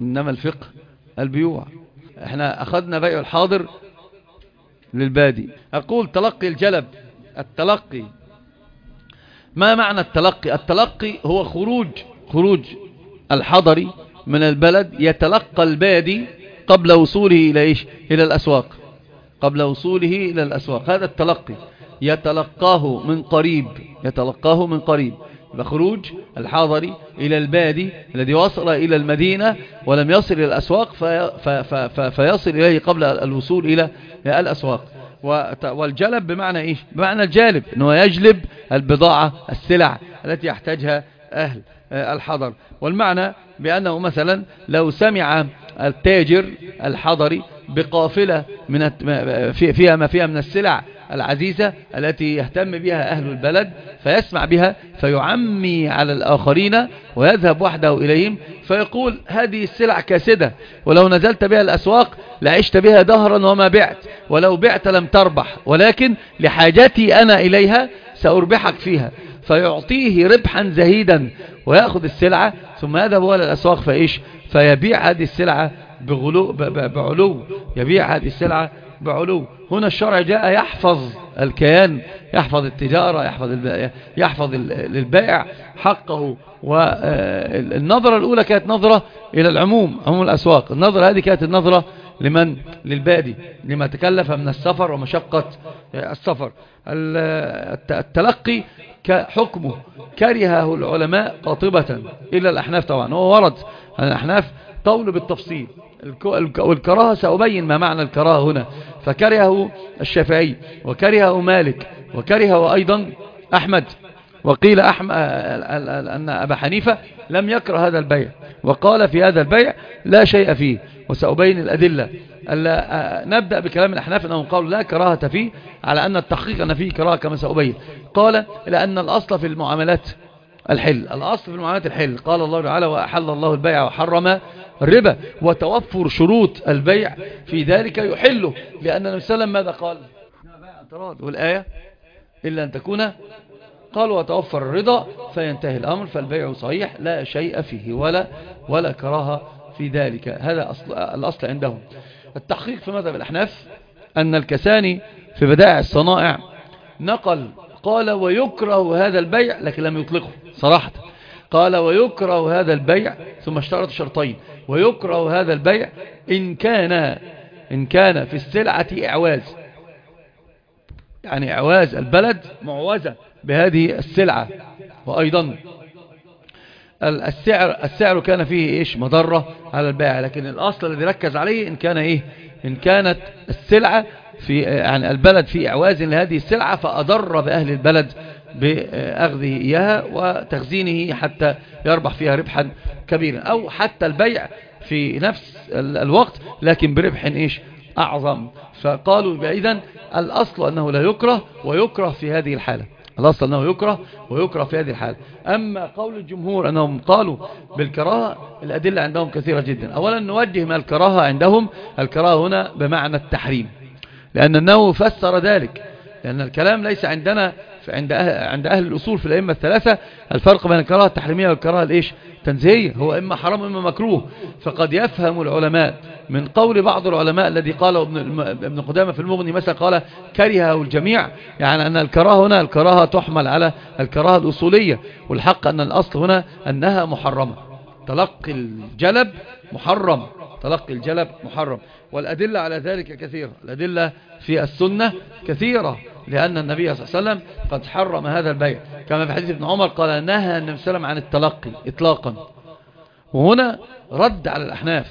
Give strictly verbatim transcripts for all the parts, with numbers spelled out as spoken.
إنما الفقه البيوع. احنا أخذنا بيع الحاضر للبادي. أقول تلقي الجلب. التلقي، ما معنى التلقي؟ التلقي هو خروج خروج الحضري من البلد، يتلقى البادي قبل وصوله إلى إيش؟ إلى الأسواق، قبل وصوله إلى الأسواق. هذا التلقي، يتلقاه من قريب، يتلقاه من قريب. بخروج الحاضري إلى البادي الذي وصل إلى المدينة ولم يصل إلى الأسواق في في في فيصل إليه قبل الوصول إلى الأسواق. والجلب بمعنى إيش؟ بمعنى الجالب، أنه يجلب البضاعة السلع التي يحتاجها أهل الحضر. والمعنى بأنه مثلا لو سمع التاجر الحضري بقافلة من فيها ما فيها من السلع العزيزة التي يهتم بها أهل البلد، فيسمع بها فيعمي على الآخرين ويذهب وحده إليهم فيقول هذه السلع كاسدة، ولو نزلت بها الأسواق لعشت بها دهرا وما بعت، ولو بعت لم تربح، ولكن لحاجتي أنا إليها سأربحك فيها. فيعطيه ربحا زهيدا ويأخذ السلعة ثم يذهب إلى الأسواق فإيش؟ فيبيع هذه السلعة بغلو بعلو، يبيع هذه السلعة بعلو. هنا الشرع جاء يحفظ الكيان، يحفظ التجارة، يحفظ يحفظ للبائع حقه. والنظرة الأولى كانت نظرة إلى العموم، عموم الأسواق. النظرة هذه كانت النظرة لمن؟ للبادي، لما تكلف من السفر ومشقة السفر. التلقي كحكمه كرهه العلماء قاطبة إلا الأحناف. طبعا هو ورد عن الأحناف قول بالتفصيل، والكراهة سأبين ما معنى الكراهة هنا. فكرهه الشافعي وكرهه مالك وكرهه أيضا أحمد، وقيل أحمد أن أبا حنيفة لم يكره هذا البيع وقال في هذا البيع لا شيء فيه، وسأبين الأدلة. نبدأ بكلام الأحناف أنهم قالوا لا كراهة فيه، على أن التحقيق أن فيه كراهة كما سأبين. قال لأن الأصل في المعاملات الحل، الأصل في المعاملات الحل. قال الله تعالى وأحل الله البيع وحرم الربا، وتوفر شروط البيع في ذلك يحله، لأن النبي صلى الله عليه وسلم ماذا قال؟ والآية إلا أن تكون، قال وتوفر الرضا فينتهي الأمر، فالبيع صحيح لا شيء فيه ولا ولا كراهة في ذلك. هذا أصل الأصل عندهم. التحقيق في مذهب الأحناف أن الكساني في بدائع الصنائع نقل قال ويكره هذا البيع، لكن لم يطلقه صراحة. قال ويكره هذا البيع، ثم اشترط شرطين: ويكره هذا البيع إن كان إن كان في السلعة إعواز، يعني إعواز البلد معوزة بهذه السلعة، وأيضا السعر السعر كان فيه إيش؟ مضرة على البائع. لكن الأصل الذي ركز عليه إن كان إيه؟ إن كانت السلعة في يعني البلد في إعواز لهذه السلعة فأضر بأهل البلد بأخذه إياها وتخزينه حتى يربح فيها ربحا كبيرا، أو حتى البيع في نفس الوقت لكن بربح إيش؟ أعظم. فقالوا إذن الأصل أنه لا يكره، ويكره في هذه الحالة. الأصل أنه يكره ويكره في هذه الحالة. أما قول الجمهور أنهم قالوا بالكراهة، الأدلة عندهم كثيرة جدا. أولا نوجه ما الكراهة عندهم، الكراهة هنا بمعنى التحريم، لأن النووي فسر ذلك، لأن الكلام ليس عندنا عند أهل, عند أهل الأصول في الأئمة الثلاثة الفرق بين الكراهة التحريمية والكراهة الإيش؟ تنزيهية. هو إما حرام إما مكروه. فقد يفهم العلماء من قول بعض العلماء الذي قاله ابن قدامة في المغني مثلا قال كرهه الجميع، يعني أن الكراهة هنا الكراهة تحمل على الكراهة الأصولية، والحق أن الأصل هنا أنها محرمة. تلقي الجلب محرم، تلقي الجلب محرم. والأدلة على ذلك كثيرة، الأدلة في السنة كثيرة، لأن النبي صلى الله عليه وسلم قد حرم هذا البيع، كما في حديث ابن عمر قال نهى النبي صلى الله عليه وسلم عن التلقي إطلاقا. وهنا رد على الأحناف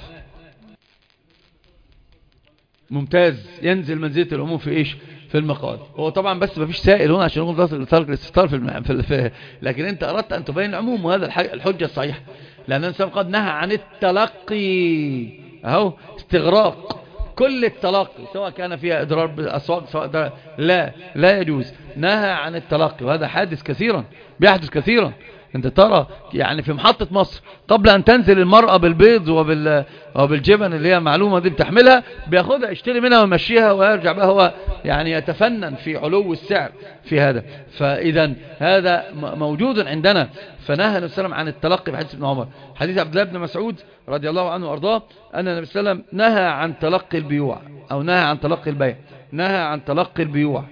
ممتاز، ينزل منزلة العموم في إيش؟ في المقال. هو طبعا بس ما فيش سائل هنا عشان نقول ترك الاستفسار في, الم... في, في لكن انت أردت أن تبين العموم، وهذا الحجة الصحيحة، لأن النبي قد نهى عن التلقي، أهو استغراق كل التلقي سواء كان فيها إضرار بالأسواق سواء لا لا يجوز، نهى عن التلقي. وهذا حادث كثيرا، بيحدث كثيرا، انت ترى يعني في محطة مصر قبل ان تنزل المرأة بالبيض وبال وبالجبن اللي هي معلومة دي بتحملها، بياخدها يشتري منها ويمشيها ويرجع بقى هو يعني يتفنن في علو السعر في هذا. فإذا هذا موجود عندنا. فنهى النبي صلى الله عليه وسلم عن التلقي في حديث ابن عمر. حديث عبد الله بن مسعود رضي الله عنه وارضاه أن النبي صلى الله عليه وسلم نهى عن تلقي البيوع، أو نهى عن تلقي البيع، نهى عن تلقي البيوع.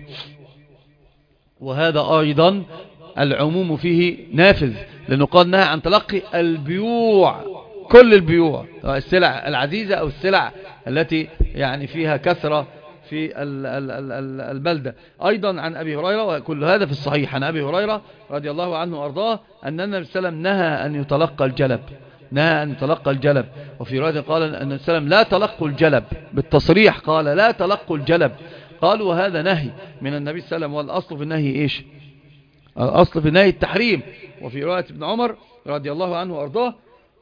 وهذا أيضا العموم فيه نافذ، لأنه قال نهى عن تلقي البيوع، كل البيوع، السلع العزيزة أو السلع التي يعني فيها كثرة في البلدة. أيضا عن أبي هريرة، وكل هذا في الصحيح، عن أبي هريرة رضي الله عنه وأرضاه أن النبي صلى الله عليه وسلم نهى أن يتلقى الجلب، نهى أن يتلقى الجلب. وفي رواية قال أن النبي صلى الله عليه وسلم لا تلقوا الجلب، بالتصريح قال لا تلقوا الجلب. قالوا وهذا نهي من النبي صلى الله عليه وسلم، والأصل في النهي إيش؟ الأصل في النهي التحريم. وفي رواية ابن عمر رضي الله عنه وأرضاه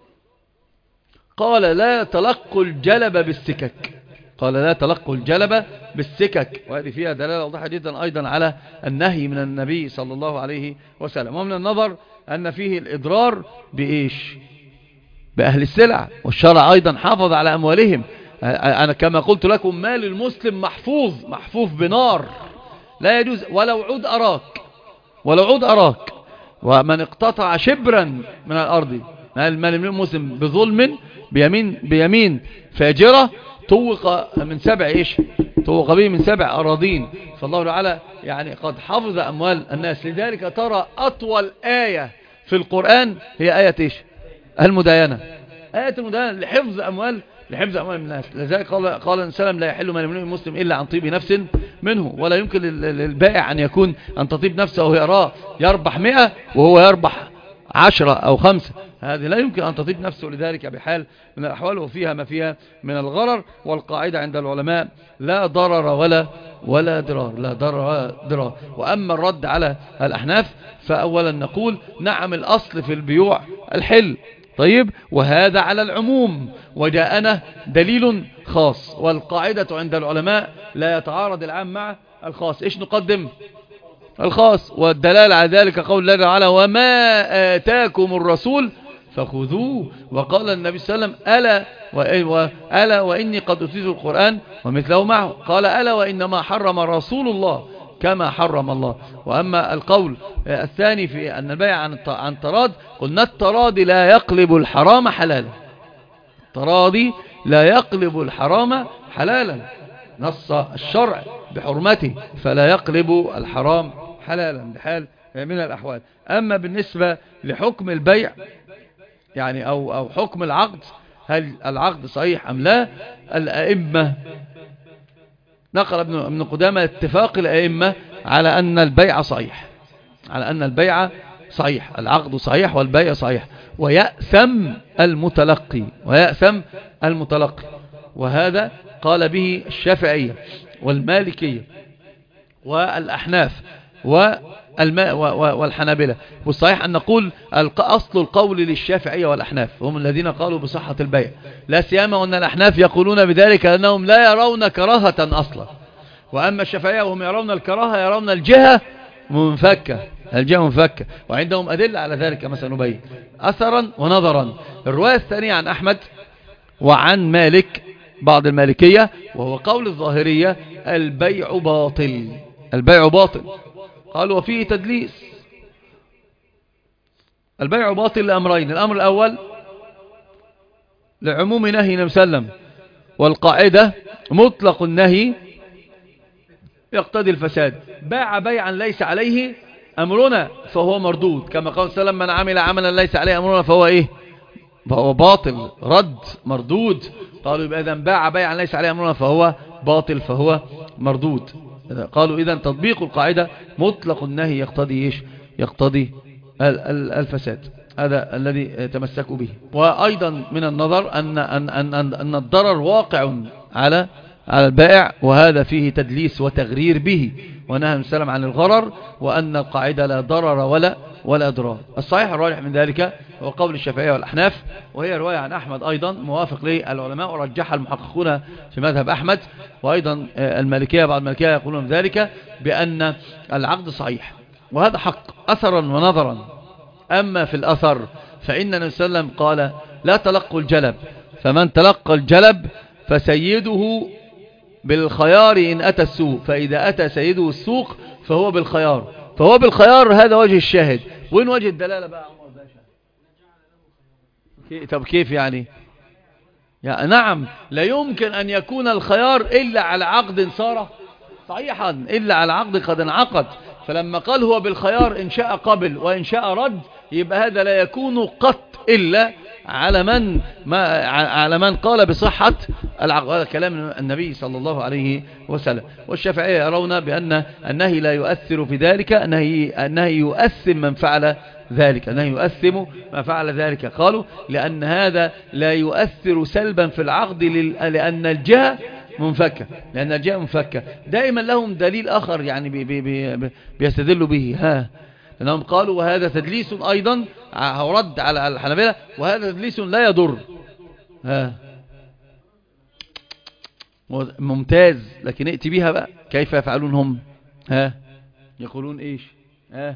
قال لا تلقوا الجلب بالسكك، قال لا تلقوا الجلب بالسكك. وهذه فيها دلالة واضحة جدا أيضا على النهي من النبي صلى الله عليه وسلم. ومن النظر أن فيه الإضرار بإيش؟ بأهل السلع، والشرع أيضا حافظ على أموالهم. أنا كما قلت لكم مال المسلم محفوظ، محفوظ بنار، لا يجوز ولو عود أراك، ولو عود أراك. ومن اقتطع شبرا من الأرض مال المسلم بظلم بيمين, بيمين فاجرة طوق من سبع إيش؟ طوق به من سبع أراضين. فالله تعالى يعني قد حفظ أموال الناس. لذلك ترى أطول آية في القرآن هي آية إيش؟ المداينة، آية المداينة لحفظ أموال لحفظ أموال الناس. لذلك قال قال السلام لا يحل مال المسلم إلا عن طيب نفس منه، ولا يمكن للبائع أن يكون أن تطيب نفسه ويراه يربح مئة وهو يربح عشرة أو خمسة، هذه لا يمكن أن تطيب نفسه. لذلك بحال من الأحوال وفيها ما فيها من الغرر. والقاعدة عند العلماء لا ضرر ولا ولا ضرار، لا ضرر ولا ضرار. وأما الرد على الأحناف فأولا نقول نعم الأصل في البيوع الحل، طيب، وهذا على العموم، وجاءنا دليل خاص. والقاعدة عند العلماء لا يتعارض العام مع الخاص. إيش نقدم؟ الخاص. والدلالة على ذلك قول الله تعالى وما آتاكم الرسول فخذوه. وقال النبي صلى الله عليه وسلم ألا, ألا وإني قد أتيت القرآن ومثله معه، قال ألا وإنما حرم رسول الله كما حرم الله. وأما القول الثاني في أن البيع عن تراض، قلنا التراضي لا يقلب الحرام حلالا، التراضي لا يقلب الحرام حلالا، نص الشرع بحرمته، فلا يقلب الحرام حلالا بحال من الأحوال. أما بالنسبة لحكم البيع يعني أو, أو حكم العقد، هل العقد صحيح أم لا؟ الأئمة نقل ابن, ابن قدامة اتفاق الأئمة على أن البيع صحيح، على أن البيع صحيح، العقد صحيح والبيع صحيح، ويأثم المتلقي، ويأثم المتلقي. وهذا قال به الشافعية والمالكية والأحناف والحنابلة. والصحيح أن نقول أصل القول للشافعية والأحناف، هم الذين قالوا بصحة البيع، لا سيما أن الأحناف يقولون بذلك أنهم لا يرون كراهة أصلا. وأما الشافعية وهم يرون الكراهة، يرون الجهة منفكة، الجهة منفكة، وعندهم أدلة على ذلك مثلا نبين أثرا ونظرا. الرواية الثانية عن أحمد وعن مالك بعض المالكية، وهو قول الظاهرية البيع باطل، البيع باطل. قالوا وفيه تدليس. البيع باطل لأمرين: الأمر الأول لعموم نهي النبي صلى الله عليه وسلم، والقاعدة مطلق النهي يقتضي الفساد. باع بيعا ليس عليه أمرنا فهو مردود، كما قال صلى الله عليه وسلم من عمل عملا ليس عليه أمرنا فهو إيه؟ فهو باطل، رد، مردود. قالوا يبقى إذن باع بيعا ليس عليه أمرنا فهو باطل، فهو مردود. قالوا إذن تطبيق القاعدة مطلق النهي يقتضي إيش؟ يقتضي الفساد. هذا الذي تمسكوا به. وأيضا من النظر أن, أن, أن, أن, أن الضرر واقع على على البائع، وهذا فيه تدليس وتغرير به، ونهى السلام عن الغرر، وأن القاعدة لا ضرر ولا ولا ضرار. الصحيح الراجح من ذلك هو قول الشافعية والأحناف، وهي رواية عن أحمد أيضا موافق للعلماء ورجحها المحققون في مذهب أحمد، وأيضا المالكية بعض المالكية يقولون ذلك بأن العقد صحيح، وهذا حق أثرا ونظرا. أما في الأثر فإن النبي صلى الله عليه وسلم قال لا تلقوا الجلب، فمن تلقى الجلب فسيده بالخيار إن أتى السوق، فإذا أتى سيده السوق فهو بالخيار، فهو بالخيار. هذا وجه الشاهد. وين وجه الدلالة بقى عمر باشا؟ طب كيف يعني؟ يعني نعم، لا يمكن أن يكون الخيار إلا على عقد صار صحيحا، إلا على عقد قد انعقد. فلما قال هو بالخيار إن شاء قبل وإن شاء رد، يبقى هذا لا يكون قط إلا على من ما على من قال بصحة العقد. هذا كلام النبي صلى الله عليه وسلم. والشافعية يرون بأن النهي لا يؤثر في ذلك، النهي يؤثم من فعل ذلك، النهي يؤثم ما فعل ذلك. قالوا لأن هذا لا يؤثر سلبا في العقد لأن الجهة منفكة، لأن الجهة منفكة. دائما لهم دليل آخر يعني بي بي بي بيستدلوا به، ها لأنهم قالوا وهذا تدليس أيضا، هورد على الحنابلة، وهذا تدليس لا يضر. ها ممتاز، لكن ائتي بها بقى. كيف يفعلون هم؟ ها يقولون ايش؟ ها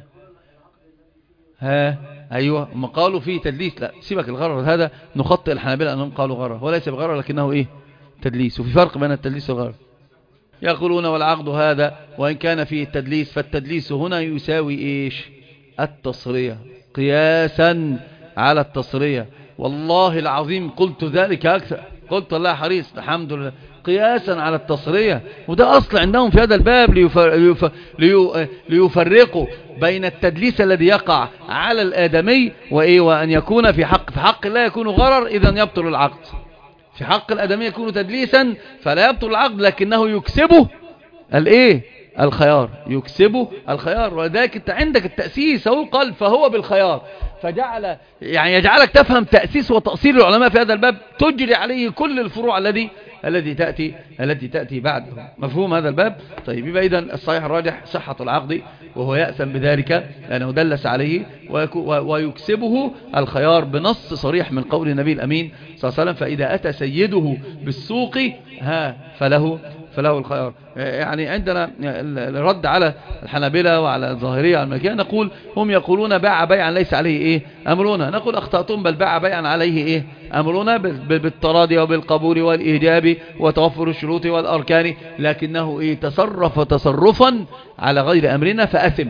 ها ايوه، هم قالوا فيه تدليس. لا سيبك الغرر هذا، نخطئ الحنابلة انهم قالوا غرر، هو ليس بغرر لكنه ايه؟ تدليس. وفي فرق بين التدليس والغرر. يقولون والعقد هذا وإن كان فيه التدليس، فالتدليس هنا يساوي إيش؟ التصرية، قياسا على التصرية. والله العظيم قلت ذلك أكثر، قلت الله حريص الحمد لله، قياسا على التصرية. وده أصل عندهم في هذا الباب، ليفر ليفرقوا بين التدليس الذي يقع على الآدمي وإيه، وأن يكون في حق في حق لا يكون غرر، إذن يبطل العقد. في حق الآدمي يكون تدليسا فلا يبطل العقد، لكنه يكسبه الايه؟ الخيار، يكسبه الخيار. ولذلك انت عندك التأسيس، هو قال فهو بالخيار، فجعل يعني يجعلك تفهم تأسيس وتأصيل العلماء في هذا الباب، تجري عليه كل الفروع الذي التي تأتي التي تأتي بعد. مفهوم هذا الباب؟ طيب يبقى إذن الصحيح الراجح صحة العقد، وهو يأثم بذلك لأنه دلس عليه، ويكسبه الخيار بنص صريح من قول النبي الأمين صلى الله عليه وسلم: فإذا أتى سيده بالسوق ها فله فله الخيار. يعني عندنا الرد على الحنابلة وعلى الظاهرية على المالكية، نقول هم يقولون باع بيعا ليس عليه ايه امرنا، نقول اخطأتم، بل باع بيعا عليه ايه امرنا، بالتراضي وبالقبول والايجاب وتوفر الشروط والاركان، لكنه ايه تصرف تصرفا على غير امرنا فاثم.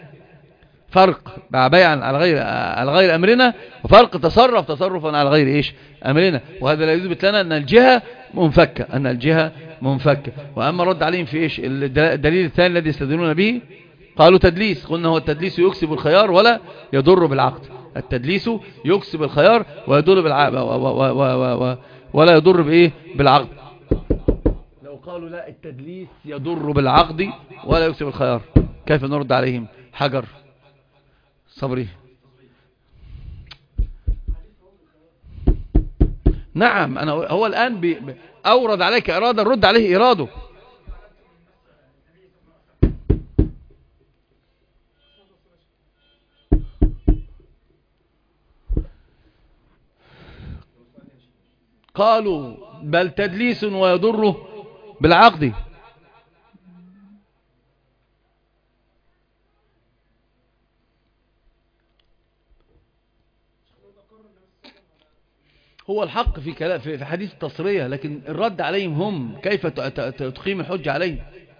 فرق باع بيعا على غير على غير امرنا، وفرق تصرف تصرفا على غير ايش امرنا. وهذا لا يثبت لنا ان الجهة منفكة، ان الجهة منفكة. واما رد عليهم في ايش الدليل الثاني الذي يستدلون به؟ قالوا تدليس. قلنا هو التدليس يكسب الخيار ولا يضر بالعقد. التدليس يكسب الخيار ويضر بالعقد ولا يضر بايه؟ بالعقد. لو قالوا لا التدليس يضر بالعقد ولا يكسب الخيار، كيف نرد عليهم؟ حجر صبري. نعم أنا هو الآن بي أورد عليك إرادة، رد عليه إراده. قالوا بل تدليس ويضره بالعقد. هو الحق في كلام في حديث التصرية، لكن الرد عليهم هم كيف تقيم الحجة عليهم؟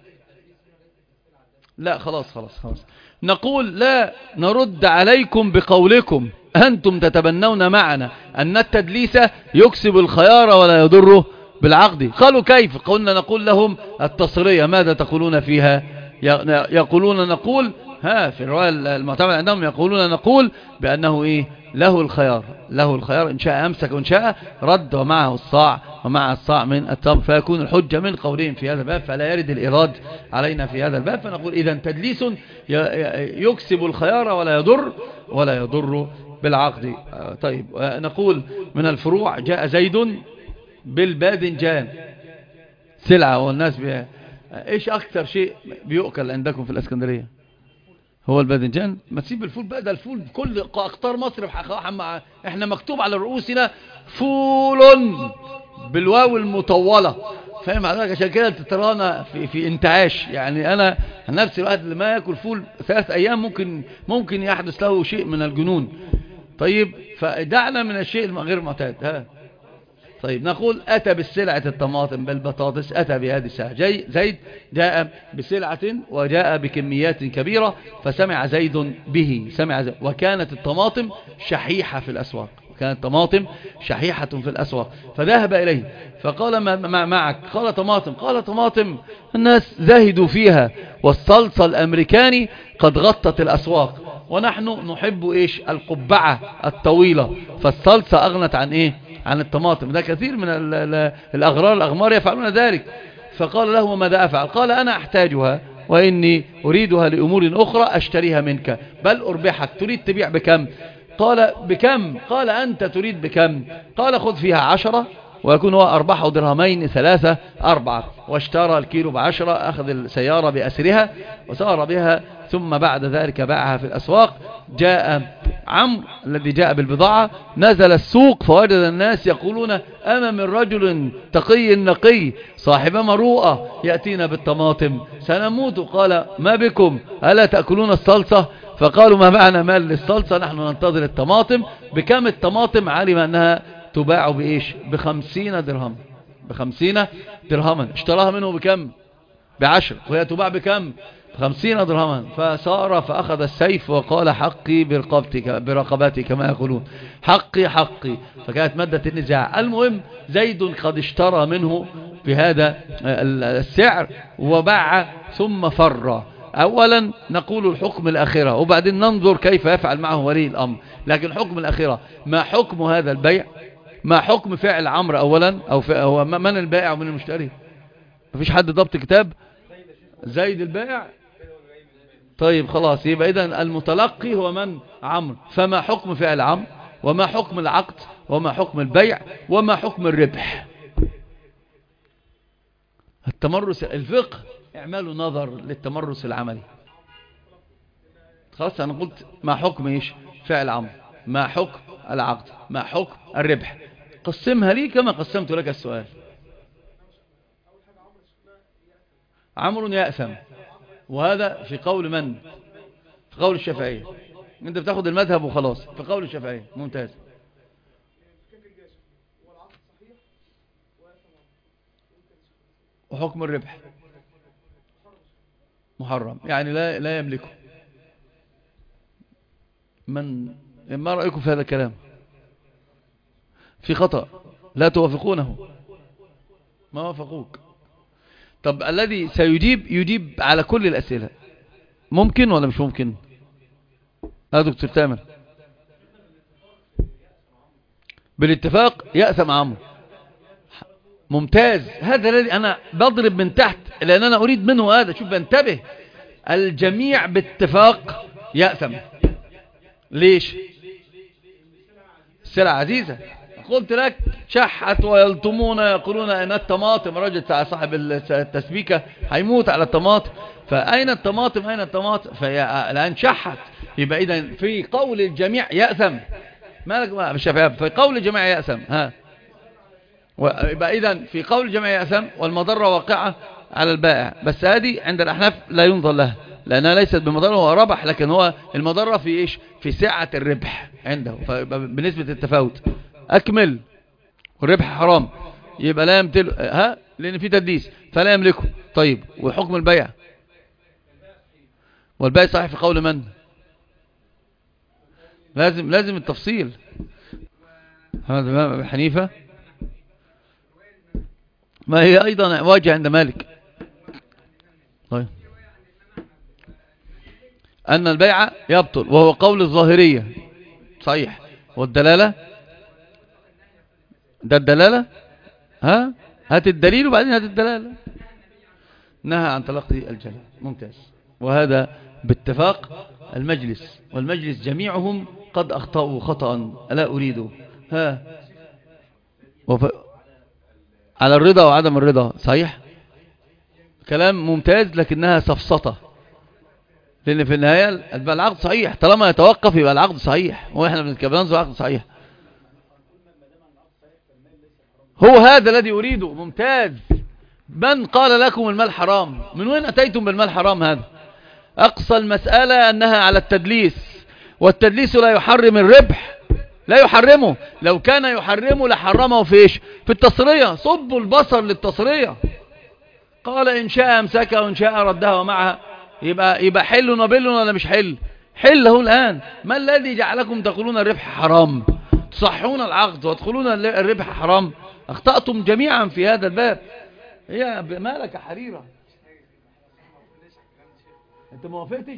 لا خلاص خلاص خلاص نقول لا نرد عليكم بقولكم أنتم تتبنون معنا أن التدليس يكسب الخيار ولا يضره بالعقد. قالوا كيف؟ قلنا نقول لهم التصرية ماذا تقولون فيها؟ يقولون نقول ها في الرواية المعتمد عندهم، يقولون نقول بأنه إيه؟ له الخيار، له الخيار إن شاء أمسك وإن شاء رد، ومعه الصاع ومع الصاع من التمر، فيكون الحجة من قولين في هذا الباب، فلا يرد الإراد علينا في هذا الباب. فنقول إذا تدليس يكسب الخيار ولا يضر ولا يضر بالعقد. طيب نقول من الفروع جاء زيد بالباذنجان سلعة، والناس بها. إيش أكثر شيء بيؤكل عندكم في الإسكندرية؟ هو الباذنجان. ما تسيب الفول بقى، ده الفول كل اقطار مصر، احنا مكتوب على رؤوسنا فول بالواو المطولة، فاهم حضرتك؟ عشان كده ترانا في, في انتعاش. يعني انا نفسي الواحد اللي ما ياكل فول ثلاث ايام ممكن ممكن يحدث له شيء من الجنون. طيب فدعنا من الشيء الغير معتاد. ها طيب نقول أتى بالسلعة الطماطم بالبطاطس، أتى بهذه السلعة. زيد جاء بسلعة وجاء بكميات كبيرة، فسمع زيد به، سمع زيد. وكانت الطماطم شحيحة في الأسواق، كانت طماطم شحيحة في الأسواق، فذهب إليه فقال ما معك؟ قال طماطم. قال طماطم الناس زاهدوا فيها، والصلصة الأمريكاني قد غطت الأسواق، ونحن نحب إيش؟ القبعة الطويلة، فالصلصة أغنت عن إيه؟ عن الطماطم. ده كثير من الأغرار الأغمار يفعلون ذلك. فقال له ماذا أفعل؟ قال أنا أحتاجها وإني أريدها لأمور أخرى أشتريها منك، بل أربحك. تريد تبيع بكم؟ قال بكم؟ قال أنت تريد بكم؟ قال خذ فيها عشرة ويكون هو أربحه درهمين ثلاثة أربعة. واشترى الكيلو بعشرة، أخذ السيارة بأسرها وسار بها، ثم بعد ذلك باعها في الأسواق. جاء عمرو الذي جاء بالبضاعة، نزل السوق فوجد الناس يقولون أما من رجل تقي نقي صاحب مروءة يأتينا بالطماطم سنموت. قال ما بكم؟ ألا تأكلون الصلصة؟ فقالوا ما معنا مال للصلصة، نحن ننتظر الطماطم. بكم الطماطم؟ علم أنها تباع بإيش؟ بخمسين درهم، بخمسين درهما. اشتراها منه بكم؟ بعشر، وهي تباع بكم؟ بخمسين درهما. فصار فأخذ السيف وقال حقي برقبتك، برقبتي كما يقولون، حقي حقي. فكانت مادة النزاع. المهم زيد قد اشترى منه بهذا السعر وباع ثم فر. أولا نقول الحكم الأخيرة وبعدين ننظر كيف يفعل معه ولي الأمر. لكن حكم الأخيرة، ما حكم هذا البيع؟ ما حكم فعل عمرو أولا؟ أو هو من البائع ومن المشتري؟ مفيش حد ضبط كتاب؟ زيد البائع. طيب خلاص، يبقى إذن المتلقي هو من؟ عمرو. فما حكم فعل عمرو؟ وما حكم العقد؟ وما حكم البيع؟ وما حكم الربح؟ التمرس الفقه اعملوا نظر للتمرس العملي. خلاص أنا قلت ما حكم إيش؟ فعل عمرو، ما حكم العقد، ما حكم الربح. قسمها لي كما قسمت لك السؤال. عمرو يأثم، وهذا في قول من؟ في قول الشافعية. انت بتاخد المذهب وخلاص. في قول الشافعية. ممتاز. وحكم الربح محرم، يعني لا لا يملكه. من ما رأيكم في هذا الكلام؟ في خطأ لا توافقونه؟ ما وافقوك. طب الذي سيجيب يجيب على كل الأسئلة، ممكن ولا مش ممكن؟ ها دكتور تامر؟ بالاتفاق يأثم عمرو. ممتاز. هذا الذي أنا بضرب من تحت لأن أنا أريد منه هذا. شوف بنتبه، الجميع باتفاق يأثم. ليش؟ السلعة عزيزة. قلت لك شحت ويلطمون يقولون ان الطماطم، رجل صاحب التسبيكة هيموت على الطماطم. فأين الطماطم؟ أين الطماطم؟ فالآن شحت. يبقى إذن في قول الجميع يأثم. مالك مش شايف؟ في قول الجميع يأثم. ها يبقى إذن في قول الجميع يأثم، والمضرة واقعة على البائع. بس هذه عند الأحناف لا ينظر لها لأنها ليست بمضرة، هو ربح، لكن هو المضرة في إيش؟ في سعة الربح عنده، بنسبة التفاوت. أكمل. والربح حرام، يبقى لا يمتل، ها لأن في تدليس فلا يملكه. طيب وحكم البيع؟ والبيع صحيح في قول من؟ لازم لازم التفصيل. هذا الإمام أبي حنيفة، ما هي أيضا واجه عند مالك. طيب أن البيع يبطل، وهو قول الظاهرية صحيح. والدلالة؟ ده الدلالة. ها هات الدليل وبعدين هات الدلالة. نهى عن تلقي الجلال. ممتاز. وهذا باتفاق المجلس، والمجلس جميعهم قد أخطأوا خطأ ألا أريده. ها وف... على الرضا وعدم الرضا صحيح. كلام ممتاز، لكنها سفسطة، لأن في النهاية العقد صحيح. طالما يتوقف يبقى العقد صحيح، وإحنا بننظر عقد صحيح. هو هذا الذي أريده. ممتاز. من قال لكم المال حرام؟ من وين أتيتم بالمال حرام هذا؟ أقصى المسألة أنها على التدليس، والتدليس لا يحرم الربح، لا يحرمه. لو كان يحرمه لحرمه في إيش؟ في التصرية. صبوا البصر للتصرية. قال إن شاء أمسكها وإن شاء ردها ومعها. يبقى, يبقى حل وبل ولا مش حل؟ حله الآن. ما الذي جعلكم تقولون الربح حرام، تصحون العقد وتقولون الربح حرام؟ أخطأتم جميعا في هذا الباب. هي مالك يا حريرة؟ انت ما وافقتش؟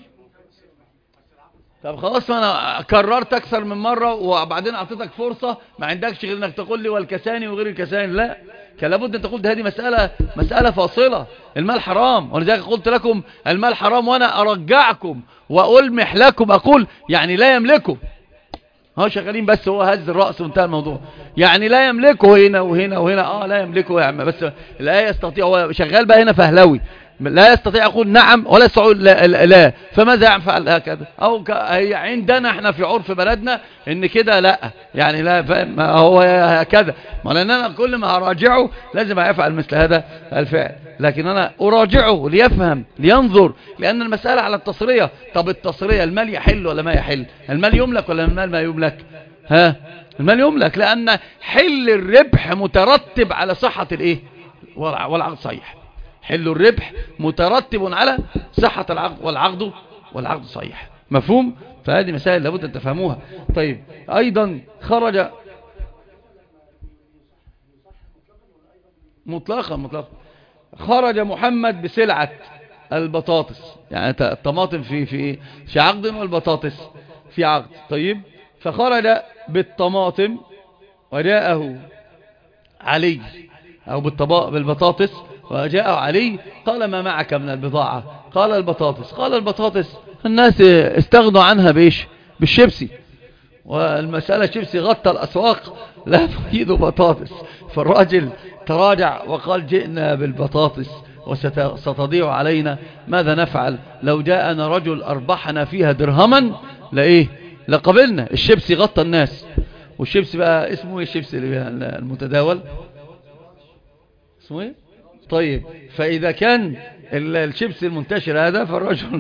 طب خلاص، ما انا كررت اكثر من مرة وبعدين اعطيتك فرصة، ما عندكش غير انك تقول لي والكساني وغير الكساني. لا، كان لابد ان تقول هذه مسألة مسألة فاصلة. المال حرام، ولذلك قلت لكم المال حرام، وانا ارجعكم والمح لكم اقول يعني لا يملكه. هو شغالين بس، هو هز الرأس وانتهى الموضوع. يعني لا يملكه هنا وهنا وهنا. اه لا يملكه يا عم، بس لا يستطيع. هو شغال بقى هنا فهلوي، لا يستطيع يقول نعم ولا يستطيع لا, لا, لا. فماذا يفعل هكذا؟ او هي عندنا احنا في عرف بلدنا ان كده لا، يعني لا فاهم، هو هكذا. ما لاننا كل ما هراجعه لازم يفعل مثل هذا الفعل، لكن انا اراجعه ليفهم لينظر، لان المسألة على التصرية. طب التصرية المال يحل ولا ما يحل؟ المال يملك ولا المال ما يملك؟ ها، المال يملك، لان حل الربح مترتب على صحة الايه والعقد صحيح. حل الربح مترتب على صحة العقد، والعقد والعقد صحيح. مفهوم؟ فهذه مسائل لابد أن تفهموها. طيب، أيضا خرج مطلقا مطلقا خرج محمد بسلعة البطاطس، يعني الطماطم في في في عقد والبطاطس في عقد. طيب، فخرج بالطماطم وجاءه علي، أو بالبطاطس وجاءه علي. قال ما معك من البضاعة؟ قال البطاطس. قال البطاطس الناس استغنوا عنها بإيش؟ بالشيبسي، والمسألة شيبسي غطى الأسواق، لا تريد بطاطس. فالراجل تراجع وقال جئنا بالبطاطس وستضيع علينا، ماذا نفعل؟ لو جاءنا رجل أربحنا فيها درهما لإيه؟ لقبلنا. الشيبسي غطى الناس، والشيبسي بقى اسمه ايه؟ الشيبسي المتداول اسمه ايه؟ طيب، فإذا كان الشيبسي المنتشر هذا، فالرجل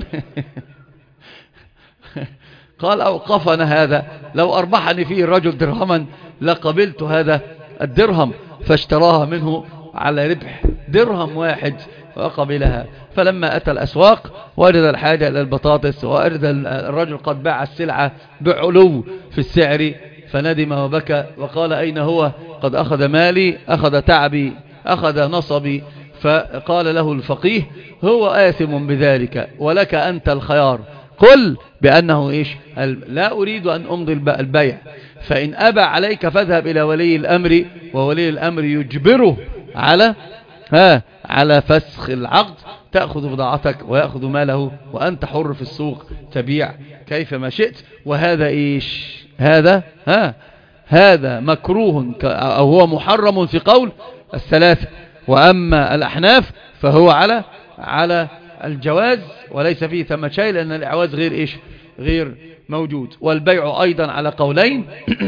قال أوقفنا هذا، لو أربحني فيه الرجل درهما لقبلت هذا الدرهم، فاشتراها منه على ربح درهم واحد وقبلها. فلما أتى الأسواق وجد الحاجة إلى البطاطس، وأرد الرجل قد باع السلعة بعلو في السعر، فندم وبكى وقال أين هو؟ قد أخذ مالي، أخذ تعبي، أخذ نصبي. فقال له الفقيه هو آثم بذلك ولك أنت الخيار، قل بأنه إيش؟ لا أريد أن أمضي البيع، فإن أبى عليك فاذهب إلى ولي الأمر، وولي الأمر يجبره على ها على فسخ العقد، تأخذ بضاعتك ويأخذ ماله، وأنت حر في السوق تبيع كيفما شئت. وهذا إيش؟ هذا ها هذا مكروه أو هو محرم في قول الثلاثة. وأما الأحناف فهو على على الجواز وليس فيه ثم شيء، لأن الإعواز غير إيش؟ غير موجود. والبيع أيضا على قولين،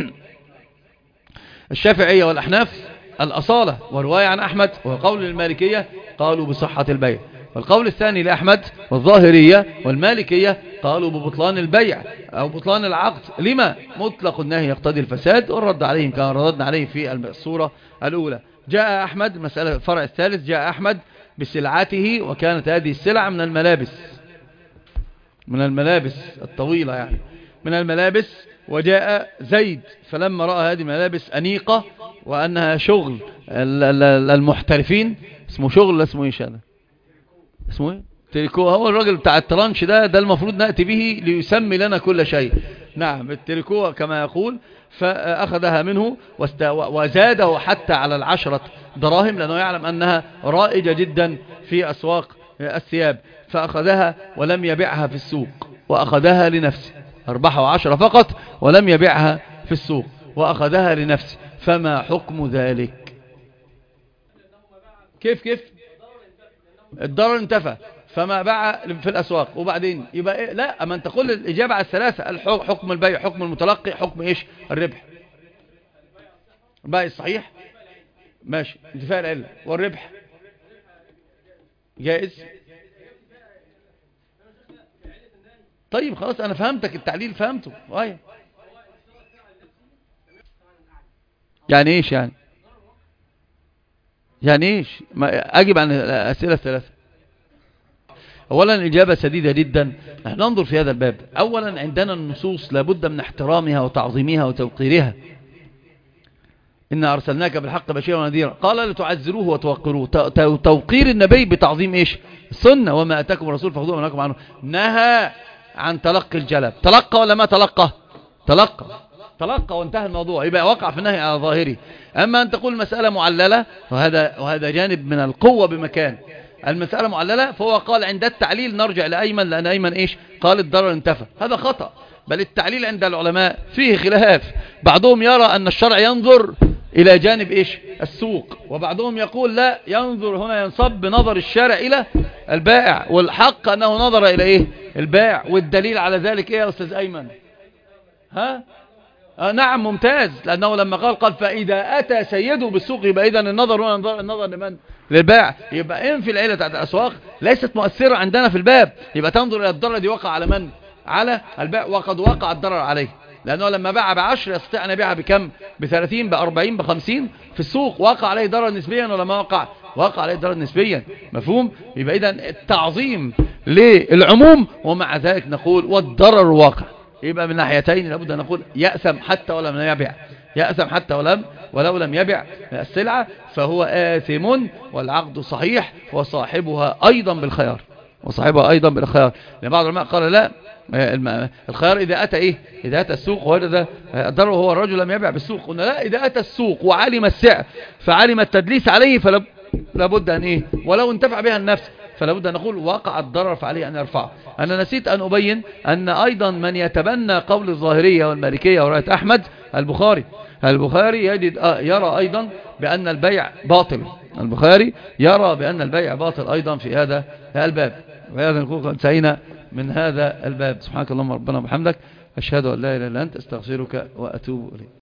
الشافعية والأحناف الأصالة، ورواية عن أحمد وقول المالكية قالوا بصحة البيع، والقول الثاني لأحمد والظاهرية والمالكية قالوا ببطلان البيع أو بطلان العقد. لما؟ مطلق النهي يقتضي الفساد، والرد عليهم كان ردنا عليه في الصورة الأولى. جاء أحمد، مسألة الفرع الثالث، جاء أحمد بسلعته، وكانت هذه السلعة من الملابس، من الملابس الطويلة يعني من الملابس. وجاء زيد فلما رأى هذه الملابس أنيقة وأنها شغل المحترفين، اسمه شغل اسمه ايش هذا؟ اسمه ايه؟ تريكو. هو الراجل بتاع الترانش ده ده المفروض نأتي به ليسمي لنا كل شيء. نعم، التريكو كما يقول. فأخذها منه وزاده حتى على العشرة دراهم، لأنه يعلم أنها رائجة جدا في أسواق الثياب. فأخذها ولم يبيعها في السوق، وأخذها لنفسه، أربحه عشرة فقط ولم يبيعها في السوق وأخذها لنفسه. فما حكم ذلك؟ كيف كيف الضرر انتفى، فما باع في الأسواق. وبعدين يبقى إيه؟ لا، أما أنت تقول الإجابة على الثلاثة، حكم البيع، حكم المتلقي، حكم إيش؟ الربح. البيع الصحيح ماشي، انتفاء العلة، والربح جائز. طيب خلاص انا فهمتك التعليل فهمته. ايوه يعني ايش يعني يعني ايش ما اجب عن الاسئله الثلاثه. اولا الاجابه سديده جدا. نحن ننظر في هذا الباب. اولا عندنا النصوص لابد من احترامها وتعظيمها وتوقيرها. إن أرسلناك بالحق بشيرا ونذيرا. قال لتعزروه وتوقروه. توقير النبي بتعظيم إيش؟ السنة. وما أتاكم الرسول فخذوه وما نهاكم عنه. نهى عن تلقي الجلب. تلقى ولا ما تلقى؟ تلقى تلقى وانتهى الموضوع. يبقى وقع في النهي على ظاهره. أما أن تقول مسألة معللة وهذا, وهذا جانب من القوة بمكان. المسألة معللة فهو قال عند التعليل نرجع لأيمن لأن أيمن إيش؟ قال الضرر انتفى. هذا خطأ. بل التعليل عند العلماء فيه خلاف. بعضهم يرى أن الشرع ينظر إلى جانب إيش؟ السوق. وبعضهم يقول لا، ينظر هنا ينصب بنظر الشارع إلى البائع. والحق أنه نظر إلى إيه؟ البائع. والدليل على ذلك إيه يا أستاذ أيمن؟ ها؟ آه نعم ممتاز. لأنه لما قال قال فإذا أتى سيده بالسوق يبقى إذن النظر هنا النظر, النظر لمن؟ للبائع. يبقى إن في العلة بتاعت الأسواق ليست مؤثرة عندنا في الباب. يبقى تنظر إلى الضرر دي وقع على من؟ على البائع. وقد وقع الضرر عليه. لأنه لما باع بعشر يستطيع أن يبيعها بكم؟ بثلاثين بأربعين بخمسين في السوق. وقع عليه ضرر نسبيا ولا ما وقع؟ وقع عليه ضرر نسبيا. مفهوم؟ يبقى إذن التعظيم للعموم ومع ذلك نقول والضرر واقع. يبقى من ناحيتين لابد أن نقول يأثم حتى ولم يبيع. يأثم حتى ولم ولو لم يبيع السلعة فهو آثم والعقد صحيح وصاحبها أيضا بالخيار. وصاحبها أيضا بالخيار. لأن بعض العلماء قال لا، الخيار إذا أتى إيه؟ إذا أتى السوق ووجد الضرر هو الرجل لم يبيع بالسوق. قلنا لا، إذا أتى السوق وعلم السعر فعلم التدليس عليه فلا بد أن إيه؟ ولو انتفع بها النفس فلا بد أن نقول وقع الضرر فعليه أن يرفعه. أنا نسيت أن أبين أن أيضا من يتبنى قول الظاهرية والمالكية ورواية أحمد البخاري. البخاري يجد يرى أيضا بأن البيع باطل. البخاري يرى بأن البيع باطل أيضا في هذا الباب. وهذا نقول قد انتهينا من هذا الباب. سبحانك اللهم ربنا وبحمدك أشهد أن لا إله إلا أنت أستغفرك وأتوب إليك.